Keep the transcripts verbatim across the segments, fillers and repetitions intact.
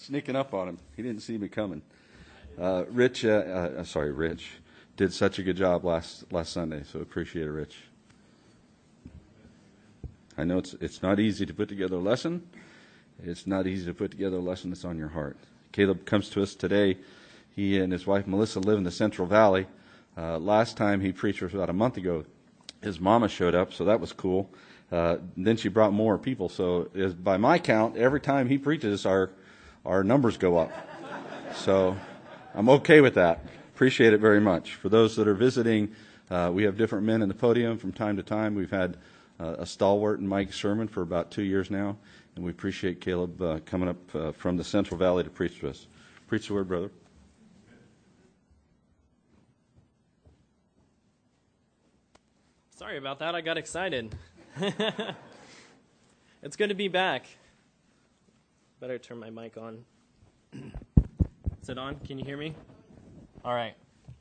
Sneaking up on him. He didn't see me coming. Uh, Rich, uh, uh, sorry, Rich, did such a good job last last Sunday, so appreciate it, Rich. I know it's it's not easy to put together a lesson. It's not easy to put together a lesson that's on your heart. Caleb comes to us today. He and his wife Melissa live in the Central Valley. Uh, last time he preached was about a month ago. His mama showed up, so that was cool. Uh, then she brought more people. So is, by my count, every time he preaches, our our numbers go up. So I'm okay with that. Appreciate it very much. For those that are visiting, uh, we have different men in the podium from time to time. We've had uh, a stalwart in Mike Sherman for about two years now, and we appreciate Caleb uh, coming up uh, from the Central Valley to preach to us. Preach the word, brother. Sorry about that. I got excited. It's good to be back. Better turn my mic on. Is it on? Can you hear me? All right.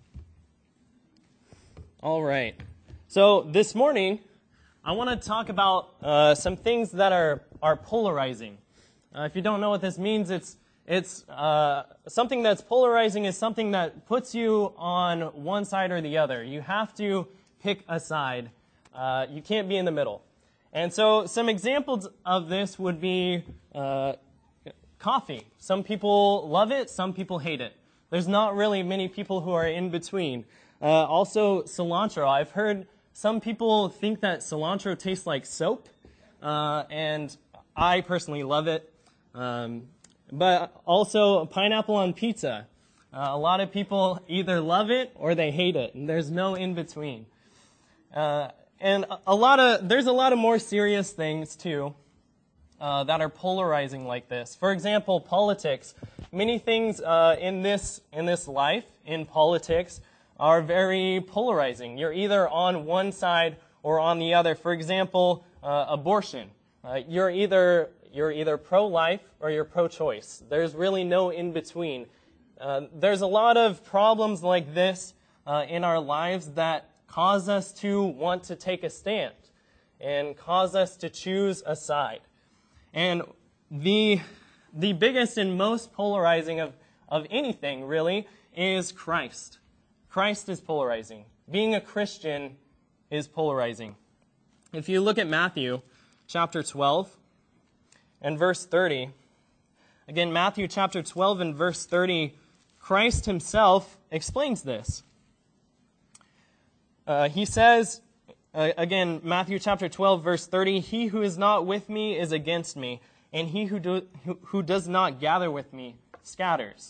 All right. So this morning, I want to talk about uh, some things that are are polarizing. Uh, if you don't know what this means, it's it's uh, something that's polarizing is something that puts you on one side or the other. You have to pick a side. Uh, you can't be in the middle. And so some examples of this would be uh, coffee. Some people love it, some people hate it. There's not really many people who are in between. Uh, also, cilantro. I've heard some people think that cilantro tastes like soap, uh, and I personally love it. Um, but also, pineapple on pizza. Uh, a lot of people either love it or they hate it, and there's no in between. Uh, and a lot of there's a lot of more serious things too uh, that are polarizing like this. For example, politics. Many things uh, in this in this life in politics are very polarizing. You're either on one side or on the other. For example, uh, abortion. Uh, you're either you're either pro-life or you're pro-choice. There's really no in between. Uh, there's a lot of problems like this uh, in our lives that cause us to want to take a stand and cause us to choose a side. And the the biggest and most polarizing of, of anything, really, is Christ. Christ is polarizing. Being a Christian is polarizing. If you look at Matthew chapter twelve and verse thirty, again, Matthew chapter twelve and verse thirty, Christ himself explains this. Uh, he says, uh, again, Matthew chapter twelve, verse thirty, "He who is not with me is against me, and he who, do, who, who does not gather with me scatters."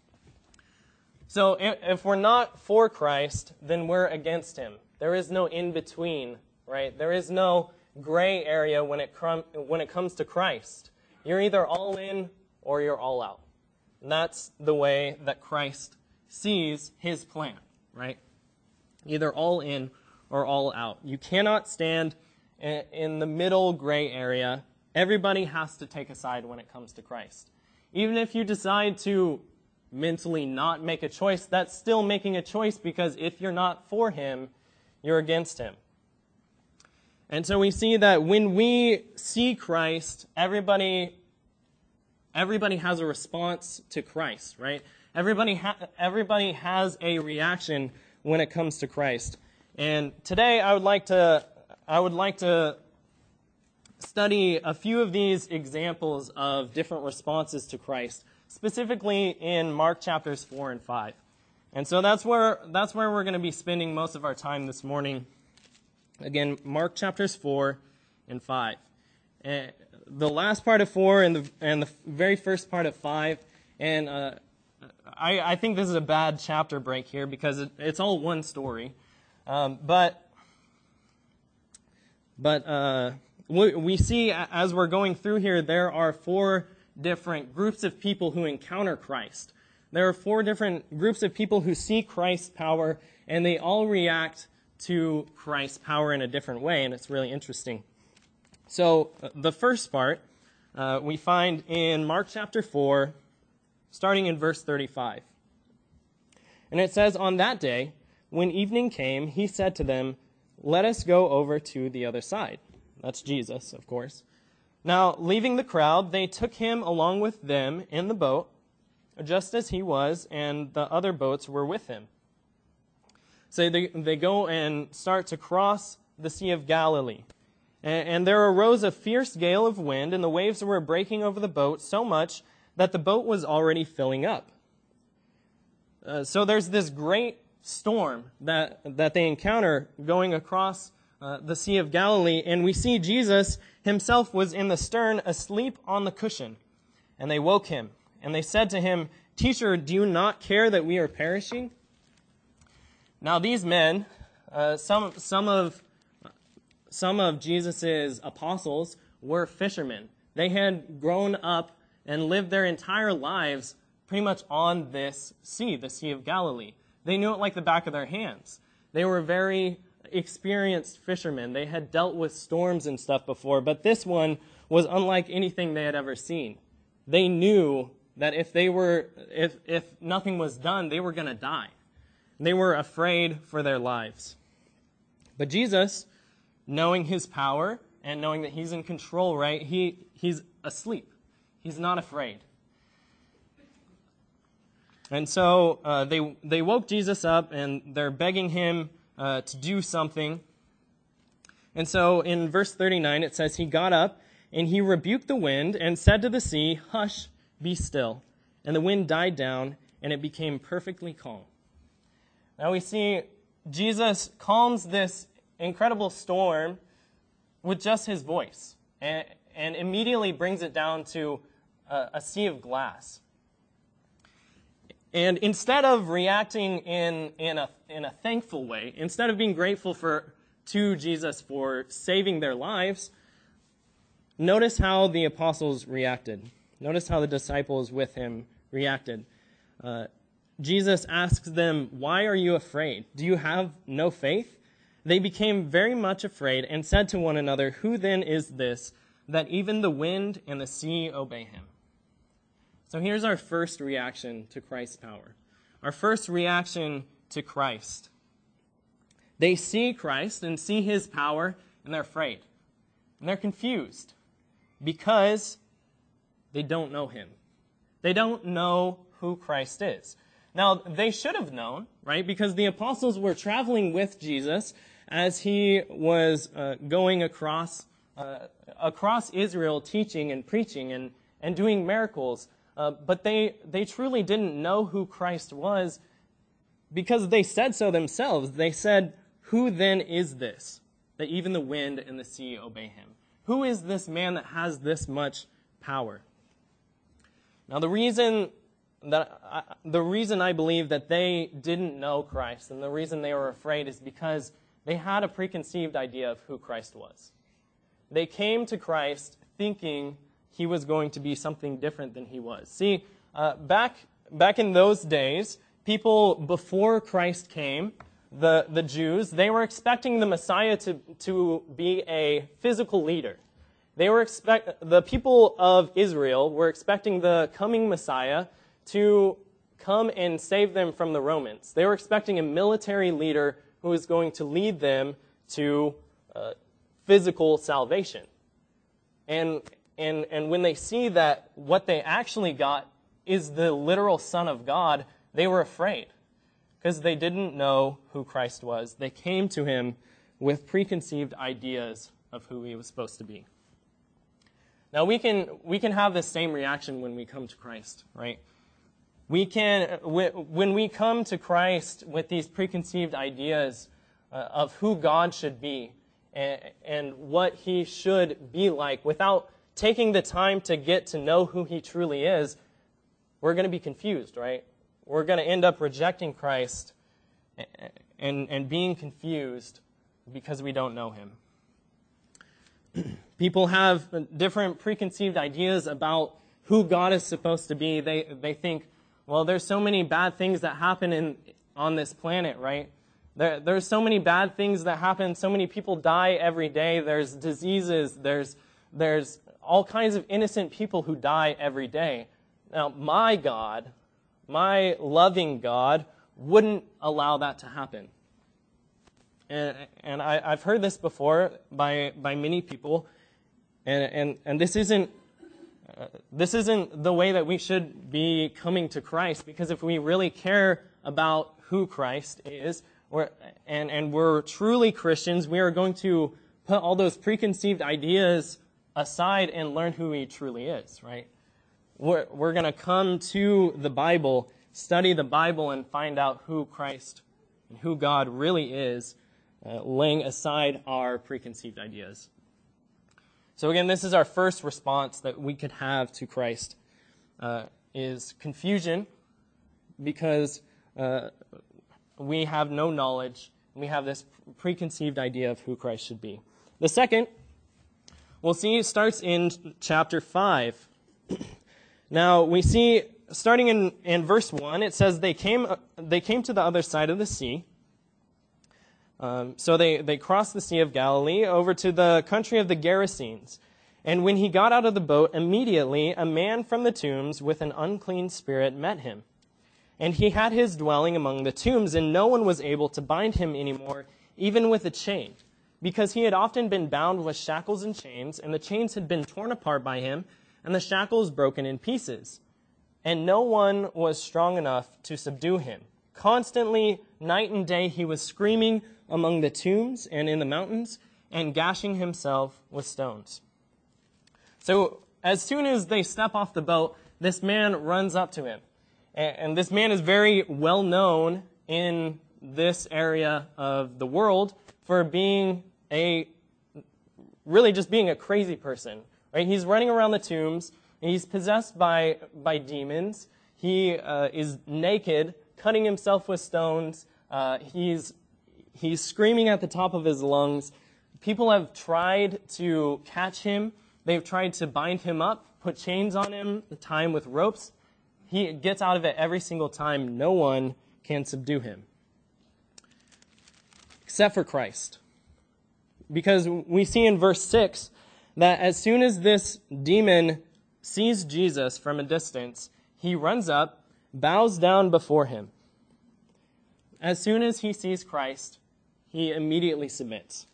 So if, if we're not for Christ, then we're against him. There is no in-between, right? There is no gray area when it, crum, when it comes to Christ. You're either all in or you're all out. And that's the way that Christ sees his plan, right? Either all in or all out. You cannot stand in the middle gray area. Everybody has to take a side when it comes to Christ. Even if you decide to mentally not make a choice, that's still making a choice, because if you're not for him, you're against him. And so we see that when we see Christ, everybody everybody has a response to Christ, right? Everybody ha- everybody has a reaction when it comes to Christ. And today I would like to I would like to study a few of these examples of different responses to Christ, specifically in Mark chapters four and five. And so that's where that's where we're going to be spending most of our time this morning. Again, Mark chapters four and five. Uh, the last part of four and the and the very first part of five, and uh, I, I think this is a bad chapter break here because it, it's all one story. Um, but but uh, we, we see as we're going through here, there are four different groups of people who encounter Christ. There are four different groups of people who see Christ's power, and they all react to Christ's power in a different way, and it's really interesting. So uh, the first part uh, we find in Mark chapter four, starting in verse thirty-five. And it says, "On that day, when evening came, he said to them, 'Let us go over to the other side.'" That's Jesus, of course. Now, leaving the crowd, they took him along with them in the boat, just as he was, and the other boats were with him. So they, they go and start to cross the Sea of Galilee. And, and there arose a fierce gale of wind, and the waves were breaking over the boat so much that the boat was already filling up. Uh, so there's this great storm that, that they encounter going across uh, the Sea of Galilee, and we see Jesus himself was in the stern asleep on the cushion. And they woke him, and they said to him, "Teacher, do you not care that we are perishing?" Now these men, uh, some some of some of Jesus's apostles were fishermen. They had grown up and lived their entire lives pretty much on this sea, the Sea of Galilee. They knew it like the back of their hands. They were very experienced fishermen. They had dealt with storms and stuff before, but this one was unlike anything they had ever seen. They knew that if they were, if if nothing was done, they were going to die. They were afraid for their lives. But Jesus, knowing his power and knowing that he's in control, right, he he's asleep. He's not afraid. And so uh, they they woke Jesus up, and they're begging him uh, to do something. And so in verse thirty-nine, it says, "He got up, and he rebuked the wind, and said to the sea, 'Hush, be still.' And the wind died down, and it became perfectly calm." Now we see Jesus calms this incredible storm with just his voice, and, and immediately brings it down to a, a sea of glass. And instead of reacting in, in, a, in a thankful way, instead of being grateful for to Jesus for saving their lives, notice how the apostles reacted. Notice how the disciples with him reacted. Uh, Jesus asks them, "Why are you afraid? Do you have no faith?" They became very much afraid and said to one another, "Who then is this, that even the wind and the sea obey him?" So here's our first reaction to Christ's power. Our first reaction to Christ. They see Christ and see his power, and they're afraid. And they're confused because they don't know him. They don't know who Christ is. Now, they should have known, right? Because the apostles were traveling with Jesus as he was uh, going across uh, across Israel, teaching and preaching and, and doing miracles. Uh, but they, they truly didn't know who Christ was because they said so themselves. They said, "Who then is this, that even the wind and the sea obey him?" Who is this man that has this much power? Now, the reason that I, the reason I believe that they didn't know Christ and the reason they were afraid is because they had a preconceived idea of who Christ was. They came to Christ thinking he was going to be something different than he was. See, uh, back back in those days, people before Christ came, the, the Jews, they were expecting the Messiah to, to be a physical leader. They were expect the people of Israel were expecting the coming Messiah to come and save them from the Romans. They were expecting a military leader who was going to lead them to uh, physical salvation. And And, and when they see that what they actually got is the literal Son of God, they were afraid because they didn't know who Christ was. They came to him with preconceived ideas of who he was supposed to be. Now, we can, we can have the same reaction when we come to Christ, right? We can, when we come to Christ with these preconceived ideas uh, of who God should be and, and what he should be like without taking the time to get to know who he truly is, we're going to be confused, right? We're going to end up rejecting Christ and, and being confused because we don't know him. People have different preconceived ideas about who God is supposed to be. They, they think, well, there's so many bad things that happen in, on this planet, right? There, there's so many bad things that happen. So many people die every day. There's diseases. There's, there's all kinds of innocent people who die every day. Now, my God, my loving God, wouldn't allow that to happen. And, and I, I've heard this before by, by many people. And, and, and this isn't uh, this isn't the way that we should be coming to Christ, because if we really care about who Christ is, we're, and, and we're truly Christians, we are going to put all those preconceived ideas aside and learn who he truly is, right? We're, we're going to come to the Bible, study the Bible, and find out who Christ and who God really is, uh, laying aside our preconceived ideas. So again, this is our first response that we could have to Christ, uh, is confusion, because uh, we have no knowledge, and we have this preconceived idea of who Christ should be. The second, we'll see, starts in chapter five. Now, we see, starting in, in verse one, it says, they came they came to the other side of the sea. Um, so they, they crossed the Sea of Galilee over to the country of the Gerasenes. And when he got out of the boat, immediately a man from the tombs with an unclean spirit met him. And he had his dwelling among the tombs, and no one was able to bind him anymore, even with a chain, because he had often been bound with shackles and chains, and the chains had been torn apart by him, and the shackles broken in pieces. And no one was strong enough to subdue him. Constantly, night and day, he was screaming among the tombs and in the mountains, and gashing himself with stones. So as soon as they step off the boat, this man runs up to him. And this man is very well known in this area of the world for being a, really just being a crazy person, right? He's running around the tombs, and he's possessed by, by demons. He uh, is naked, cutting himself with stones. Uh, he's, he's screaming at the top of his lungs. People have tried to catch him. They've tried to bind him up, put chains on him, tie him with ropes. He gets out of it every single time. No one can subdue him, except for Christ. Because we see in verse six that as soon as this demon sees Jesus from a distance, he runs up, bows down before him. As soon as he sees Christ, he immediately submits.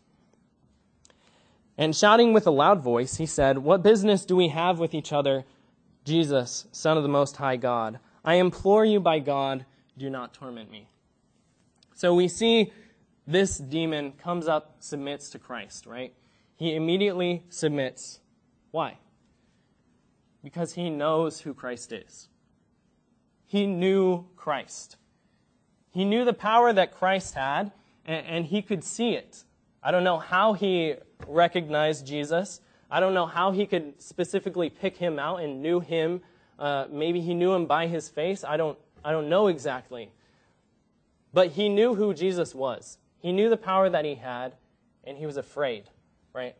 And shouting with a loud voice, he said, "What business do we have with each other, Jesus, Son of the Most High God? I implore you by God, do not torment me." So we see this demon comes up, submits to Christ, right? He immediately submits. Why? Because he knows who Christ is. He knew Christ. He knew the power that Christ had, and, and he could see it. I don't know how he recognized Jesus. I don't know how he could specifically pick him out and knew him. Uh, maybe he knew him by his face. I don't, I don't know exactly. But he knew who Jesus was. He knew the power that he had, and he was afraid, right?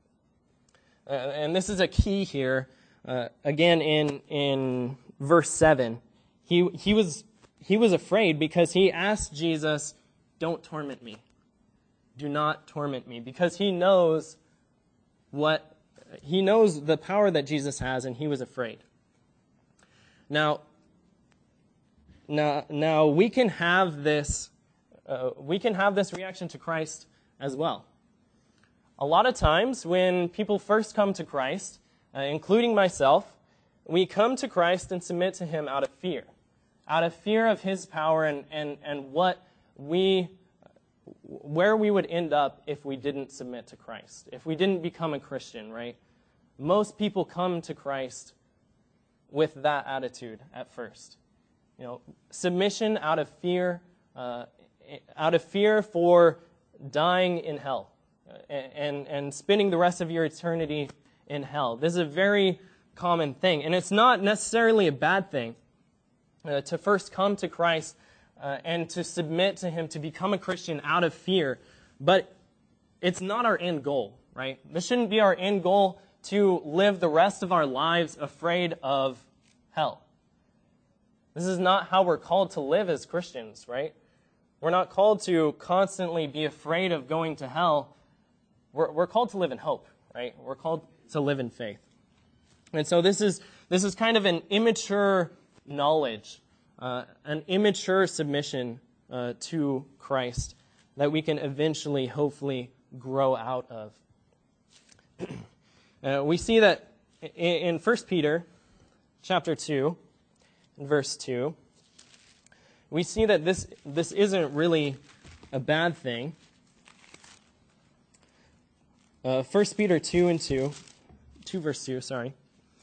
Uh, and this is a key here. Uh, again, in in verse seven, he he was he was afraid because he asked Jesus, "Don't torment me. Do not torment me," because he knows what he knows the power that Jesus has, and he was afraid. Now, now, now we can have this. Uh, we can have this reaction to Christ as well. A lot of times when people first come to Christ, uh, including myself, we come to Christ and submit to him out of fear, out of fear of his power and, and, and what we, where we would end up if we didn't submit to Christ, if we didn't become a Christian, right? Most people come to Christ with that attitude at first. You know, submission out of fear, uh, out of fear for dying in hell and, and, and spending the rest of your eternity in hell. This is a very common thing. And it's not necessarily a bad thing uh, to first come to Christ uh, and to submit to him, to become a Christian out of fear. But it's not our end goal, right? This shouldn't be our end goal to live the rest of our lives afraid of hell. This is not how we're called to live as Christians, right? We're not called to constantly be afraid of going to hell. We're, we're called to live in hope, right? We're called to live in faith. And so this is this is kind of an immature knowledge, uh, an immature submission uh, to Christ that we can eventually, hopefully, grow out of. Uh, we see that in, in First Peter chapter two, verse two, we see that this, this isn't really a bad thing. Uh, First Peter two and two, two verse two, sorry.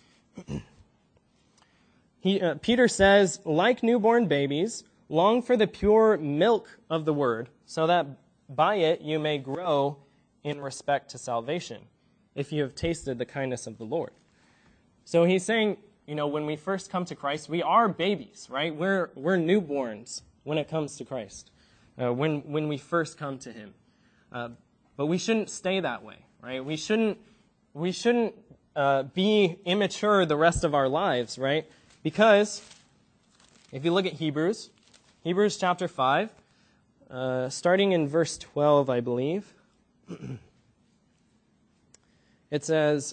He, uh, Peter says, like newborn babies, long for the pure milk of the word, so that by it you may grow in respect to salvation, if you have tasted the kindness of the Lord. So he's saying, you know, when we first come to Christ, we are babies, right? We're we're newborns when it comes to Christ, uh, when when we first come to Him. Uh, but we shouldn't stay that way, right? We shouldn't we shouldn't uh, be immature the rest of our lives, right? Because if you look at Hebrews, Hebrews chapter five, uh, starting in verse twelve, I believe, it says,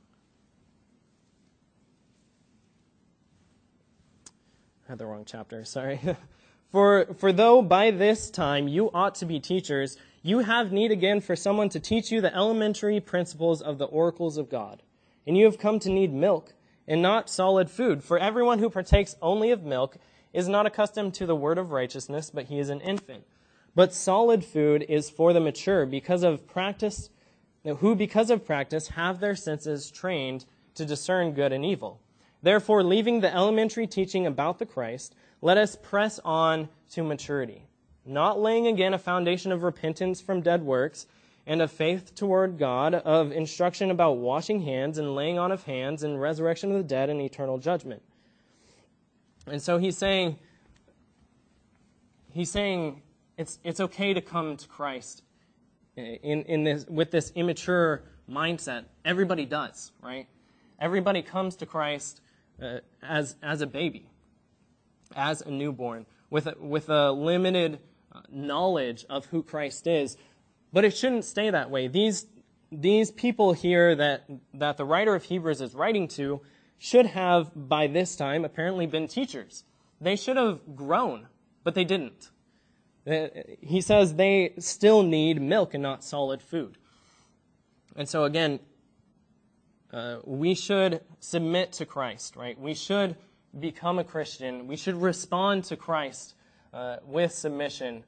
I had the wrong chapter, sorry. for, for though by this time you ought to be teachers, you have need again for someone to teach you the elementary principles of the oracles of God. And you have come to need milk, and not solid food. For everyone who partakes only of milk is not accustomed to the word of righteousness, but he is an infant. But solid food is for the mature, because of practice, who because of practice have their senses trained to discern good and evil. Therefore, leaving the elementary teaching about the Christ, let us press on to maturity, not laying again a foundation of repentance from dead works, and of faith toward God, of instruction about washing hands and laying on of hands and resurrection of the dead and eternal judgment. And so he's saying, he's saying it's it's okay to come to Christ in in this with this immature mindset. Everybody does, right? Everybody comes to Christ uh, as as a baby, as a newborn, with a, with a limited knowledge of who Christ is. But it shouldn't stay that way. These these people here that that the writer of Hebrews is writing to should have, by this time, apparently been teachers. They should have grown, but they didn't. He says they still need milk and not solid food. And so again, uh, we should submit to Christ, right? We should become a Christian. We should respond to Christ uh, with submission.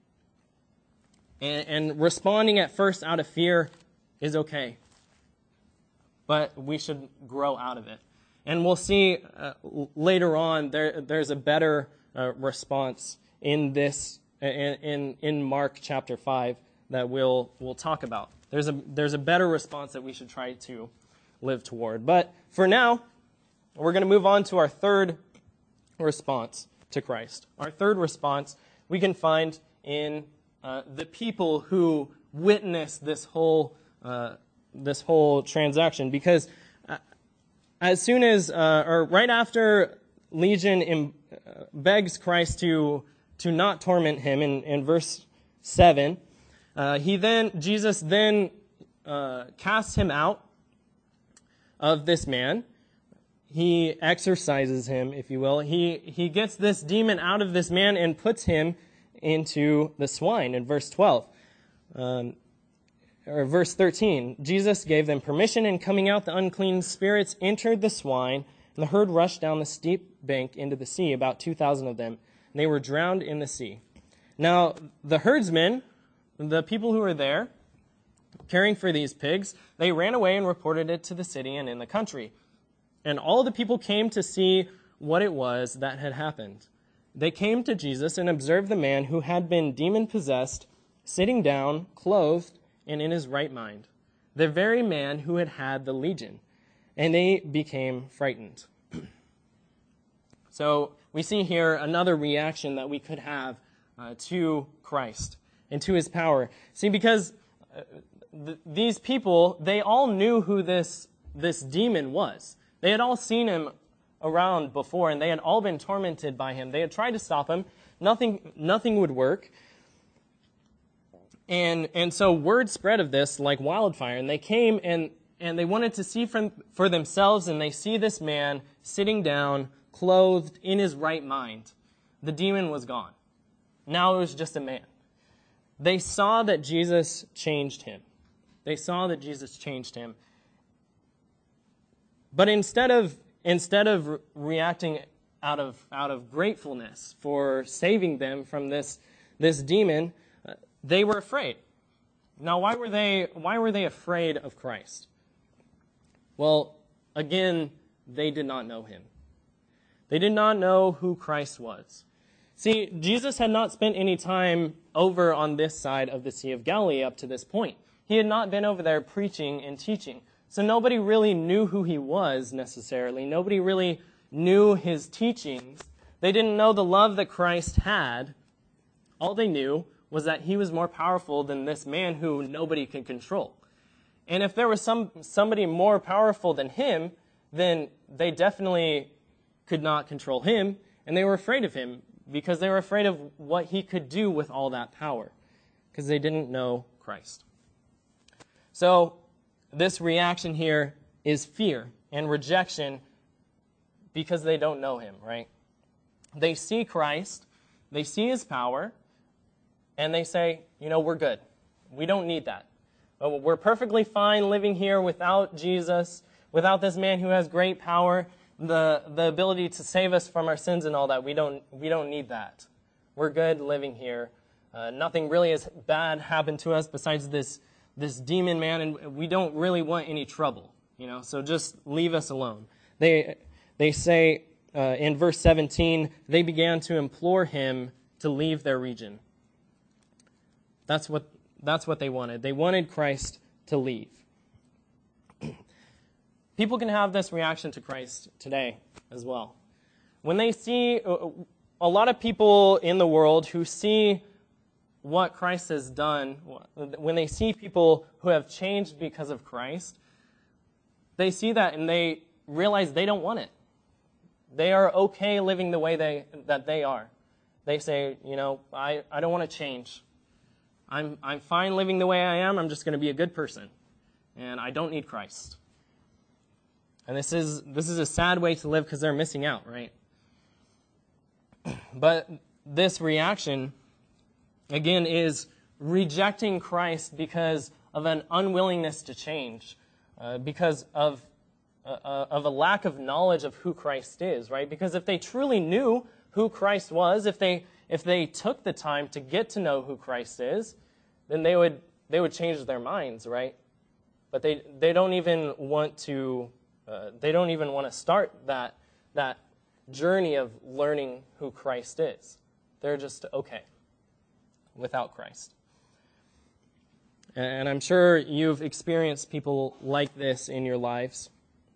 And, and responding at first out of fear is okay. But we should grow out of it. And we'll see uh, later on there there's a better uh, response in this in, in in Mark chapter five that we'll we'll talk about. There's a there's a better response that we should try to live toward. But for now, we're going to move on to our third response to Christ. Our third response we can find in Uh, the people who witnessed this whole uh, this whole transaction, because uh, as soon as uh, or right after Legion im, uh, begs Christ to to not torment him in, in verse seven, uh, he then Jesus then uh, casts him out of this man. He exorcises him, if you will. He he gets this demon out of this man and puts him into the swine in verse twelve. Um, or verse thirteen. Jesus gave them permission, and coming out the unclean spirits entered the swine, and the herd rushed down the steep bank into the sea, about two thousand of them, and they were drowned in the sea. Now, the herdsmen, the people who were there, caring for these pigs, they ran away and reported it to the city and in the country. And all the people came to see what it was that had happened. They came to Jesus and observed the man who had been demon-possessed, sitting down, clothed, and in his right mind, the very man who had had the legion, and they became frightened. So we see here another reaction that we could have uh, to Christ and to his power. See, because uh, th- these people, they all knew who this, this demon was. They had all seen him around before, and they had all been tormented by him. They had tried to stop him. Nothing, nothing would work. And and so word spread of this like wildfire, and they came and, and they wanted to see from, for themselves, and they see this man sitting down, clothed, in his right mind. The demon was gone. Now it was just a man. They saw that Jesus changed him. They saw that Jesus changed him. But instead of instead of re- reacting out of out of gratefulness for saving them from this this demon, uh, they were afraid. Now, why were they why were they afraid of Christ? Well, again, they did not know him. They did not know who Christ was. See, Jesus had not spent any time over on this side of the Sea of Galilee up to this point. He had not been over there preaching and teaching. So nobody really knew who he was necessarily. Nobody really knew his teachings. They didn't know the love that Christ had. All they knew was that he was more powerful than this man who nobody could control. And if there was some somebody more powerful than him, then they definitely could not control him, and they were afraid of him because they were afraid of what he could do with all that power, because they didn't know Christ. So this reaction here is fear and rejection because they don't know him, right? They see Christ, they see his power, and they say, you know, we're good. We don't need that. We're perfectly fine living here without Jesus, without this man who has great power, the, the ability to save us from our sins and all that. We don't, we don't need that. We're good living here. Uh, nothing really has bad happened to us besides this, this demon man, and we don't really want any trouble. You know, so just leave us alone. They, they say uh, in verse seventeen, they began to implore him to leave their region. That's what That's what they wanted. They wanted Christ to leave. People can have this reaction to Christ today as well. When they see, a lot of people in the world who see what Christ has done, when they see people who have changed because of Christ, they see that and they realize they don't want it. They are okay living the way they that they are. They say, you know, I, I don't want to change. I'm I'm fine living the way I am. I'm just going to be a good person, and I don't need Christ. And this is this is a sad way to live because they're missing out, right? But this reaction, again, is rejecting Christ because of an unwillingness to change, uh, because of uh, of a lack of knowledge of who Christ is, right? Because if they truly knew who Christ was, if they If they took the time to get to know who Christ is, then they would they would change their minds, right? But they they don't even want to uh, they don't even want to start that that journey of learning who Christ is. They're just okay without Christ. And I'm sure you've experienced people like this in your lives.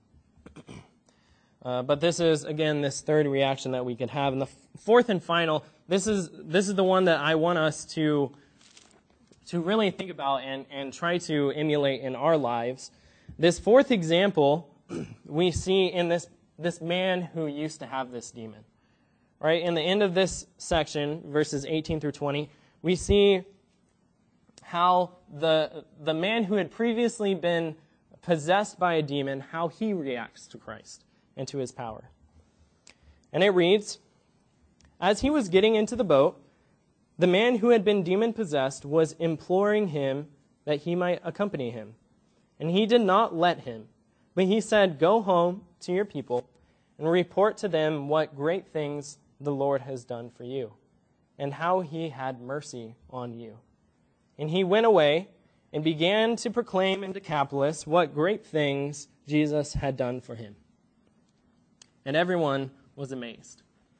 Uh, but this is, again, this third reaction that we could have. And the f- fourth and final, this is this is the one that I want us to, to really think about and, and try to emulate in our lives. This fourth example we see in this, this man who used to have this demon. Right? In the end of this section, verses eighteen through twenty, we see how the, the man who had previously been possessed by a demon, how he reacts to Christ and to his power. And it reads, "As he was getting into the boat, the man who had been demon-possessed was imploring him that he might accompany him. And he did not let him, but he said, 'Go home to your people and report to them what great things the Lord has done for you, and how he had mercy on you.' And he went away and began to proclaim in Decapolis what great things Jesus had done for him. And everyone was amazed."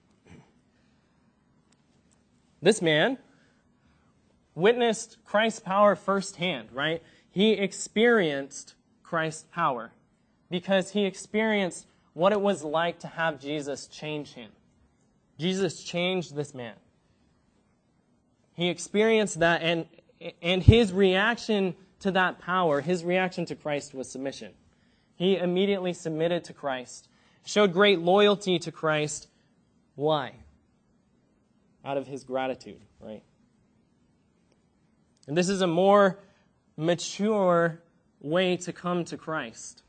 This man witnessed Christ's power firsthand, right? He experienced Christ's power because he experienced what it was like to have Jesus change him. Jesus changed this man. He experienced that, and, and his reaction to that power, his reaction to Christ was submission. He immediately submitted to Christ, showed great loyalty to Christ. Why? Out of his gratitude, right? And this is a more mature way to come to Christ.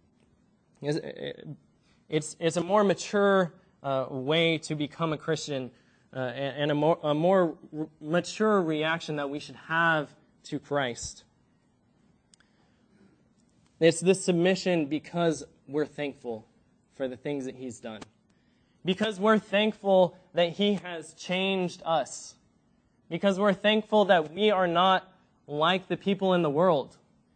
It's, it's a more mature uh, way to become a Christian, uh, and, and a more, a more r- mature reaction that we should have to Christ. It's this submission because we're thankful for the things that he's done. Because we're thankful that he has changed us. Because we're thankful that we are not like the people in the world.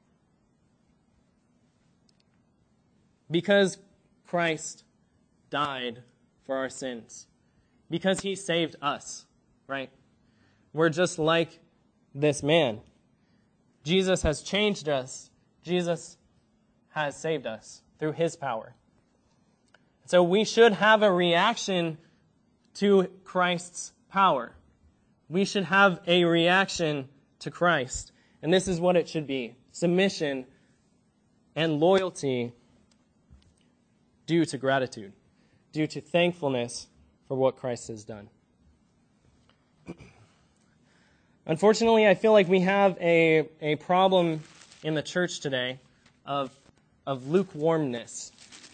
Because Christ died for our sins. Because he saved us, right? We're just like this man. Jesus has changed us. Jesus has saved us through his power. So we should have a reaction to Christ's power. We should have a reaction to Christ. And this is what it should be. Submission and loyalty due to gratitude, due to thankfulness for what Christ has done. Unfortunately, I feel like we have a, a problem in the church today of, of lukewarmness.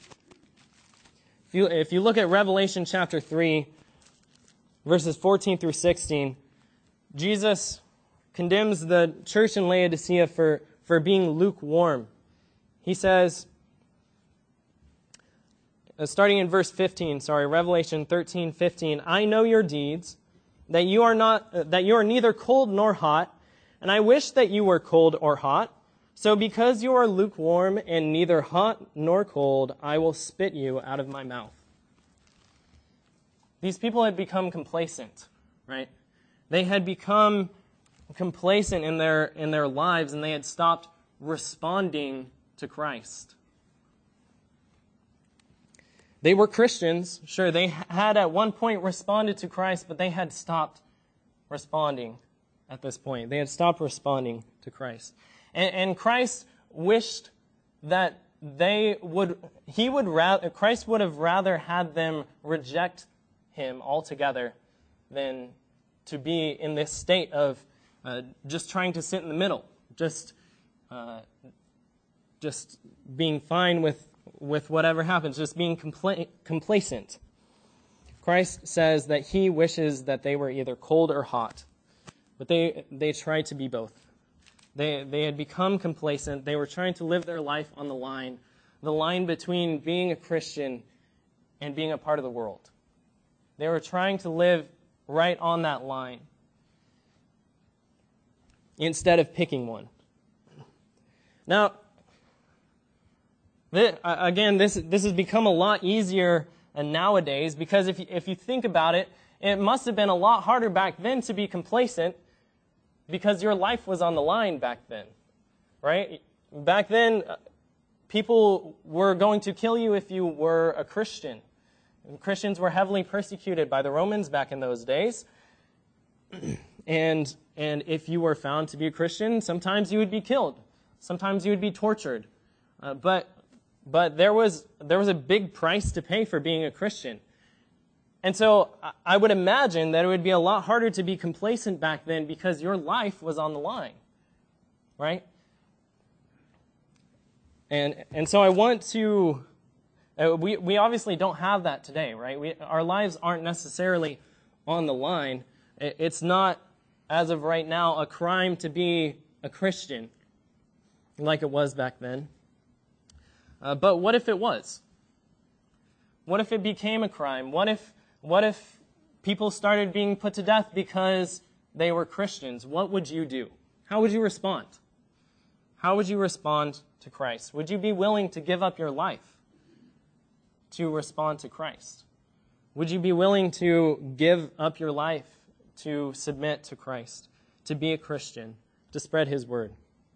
If you, if you look at Revelation chapter three, verses fourteen through sixteen, Jesus condemns the church in Laodicea for, for being lukewarm. He says, uh, starting in verse fifteen, sorry, Revelation thirteen fifteen, I know your deeds, that you are not, uh, that you are neither cold nor hot, and I wish that you were cold or hot. So because you are lukewarm and neither hot nor cold, I will spit you out of my mouth. These people had become complacent, right? They had become complacent in their in their lives, and they had stopped responding to Christ. They were Christians. Sure, they had at one point responded to Christ, but they had stopped responding at this point. They had stopped responding to Christ. And, and Christ wished that they would, he would rather, Christ would have rather had them reject him altogether than to be in this state of uh, just trying to sit in the middle, just uh, just being fine with, with whatever happens, just being compla- complacent. Christ says that he wishes that they were either cold or hot, but they they tried to be both. They they had become complacent. They were trying to live their life on the line, the line between being a Christian and being a part of the world. They were trying to live right on that line instead of picking one. Now, th- again, this this has become a lot easier nowadays because if you, if you think about it, it must have been a lot harder back then to be complacent because your life was on the line back then, right? Back then, people were going to kill you if you were a Christian. Christians were heavily persecuted by the Romans back in those days. And and if you were found to be a Christian, sometimes you would be killed. Sometimes you would be tortured. Uh, but but there was there was a big price to pay for being a Christian. And so I would imagine that it would be a lot harder to be complacent back then because your life was on the line, right? And and so I want to, uh, we, we obviously don't have that today, right? We, our lives aren't necessarily on the line. It's not, as of right now, a crime to be a Christian like it was back then. Uh, but what if it was? What if it became a crime? What if What if people started being put to death because they were Christians? What would you do? How would you respond? How would you respond to Christ? Would you be willing to give up your life to respond to Christ? Would you be willing to give up your life to submit to Christ, to be a Christian, to spread his word?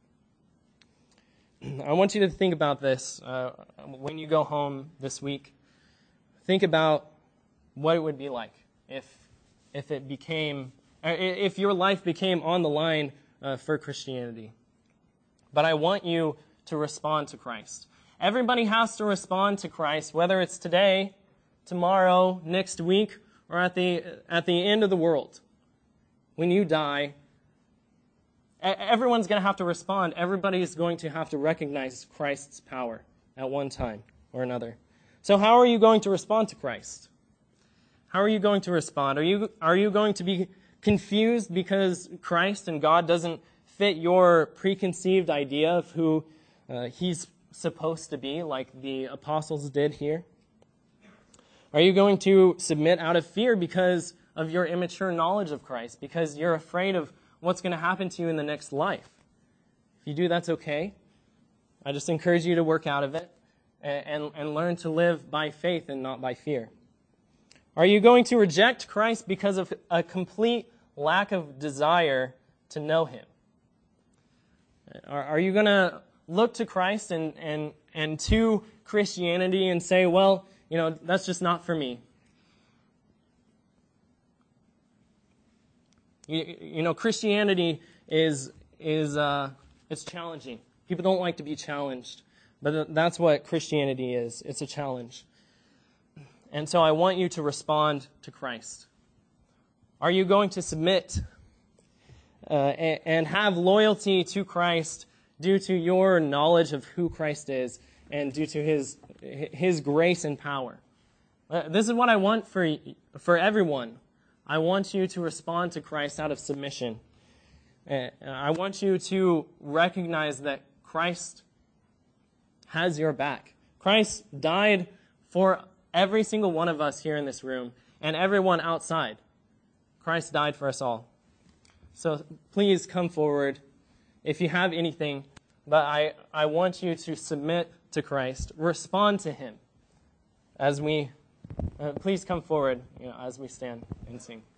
I want you to think about this uh, when you go home this week. Think about what it would be like if if it became, if your life became on the line uh, for Christianity. But I want you to respond to Christ. Everybody has to respond to Christ, whether it's today, tomorrow, next week, or at the at the end of the world. When you die, everyone's going to have to respond. Everybody's going to have to recognize Christ's power at one time or another. So how are you going to respond to Christ? How are you going to respond? Are you are you going to be confused because Christ and God doesn't fit your preconceived idea of who uh, he's supposed to be, like the apostles did here? Are you going to submit out of fear because of your immature knowledge of Christ, because you're afraid of what's going to happen to you in the next life? If you do, that's okay. I just encourage you to work out of it and, and, and learn to live by faith and not by fear. Are you going to reject Christ because of a complete lack of desire to know Him? Are, are you going to look to Christ and, and, and to Christianity and say, well, you know, that's just not for me? You, you know, Christianity is, is uh, it's challenging. People don't like to be challenged, but that's what Christianity is. It's a challenge. And so I want you to respond to Christ. Are you going to submit uh, and, and have loyalty to Christ due to your knowledge of who Christ is and due to His His grace and power? Uh, this is what I want for for everyone. I want you to respond to Christ out of submission. Uh, I want you to recognize that Christ has your back. Christ died for every single one of us here in this room and everyone outside. Christ died for us all. So please come forward if you have anything, but I, I want you to submit to Christ. Respond to Him as we, uh, please come forward, you know, as we stand and sing.